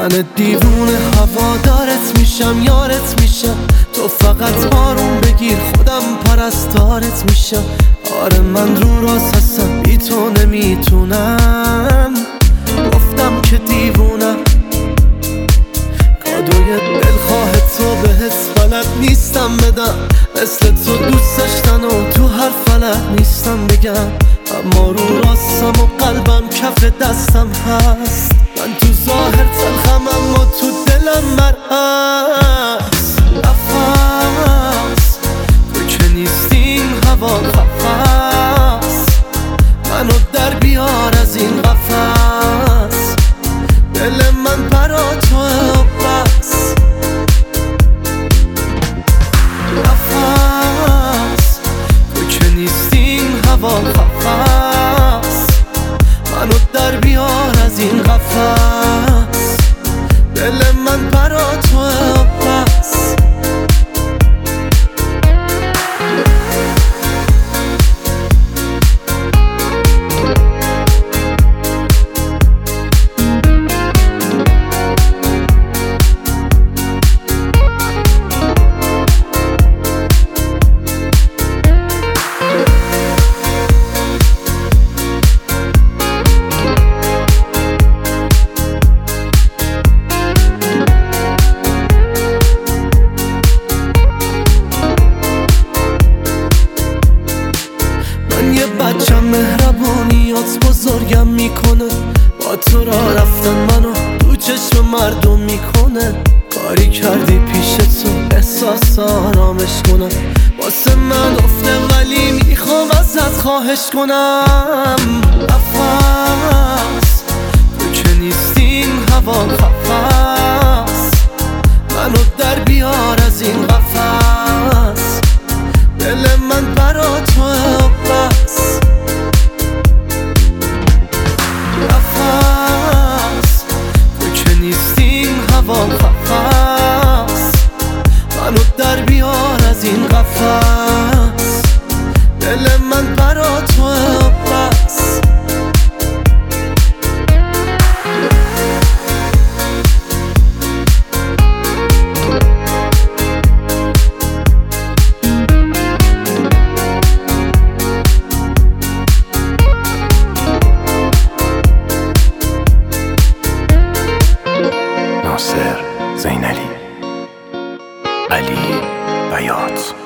من دیوونه هوادارت میشم، یارت میشم، تو فقط آروم بگیر خودم پرستارت میشم. آره من رو راست هستم، بی تو نمیتونم، گفتم که دیوونم. کادوی دلخواه تو بهت بلد نیستم بدم، مثل تو دوست داشتن و تو هر فلک نیستم بگم. اما رو راستم و قلبم کف دستم هست، من تو ظاهر تلخم اما تو دلم مرعس. نفس تو که نیستی این هوا قفس، منو در بیار از این قفس. دل من برا توه بس. نفس تو که نیستی این هوا قفس، منو در بیار از این قفس. دل من برا توه بس. بچم مهربونیات بزرگم میکنه، با تو را رفتن منو تو چشم مردم میکنه. کاری کردی پیش تو احساس آرامش کنم، واسه من افته ولی میخوام ازت خواهش کنم. نفس تو که نیستی این هوا قفس، منو در بیار از این قفس. دل من برا توه بس. نفس تو که نیستی این هوا قفس، منو در بیار از این قفس. دل من برا توه بس. ناصر زینلی، علی بیات.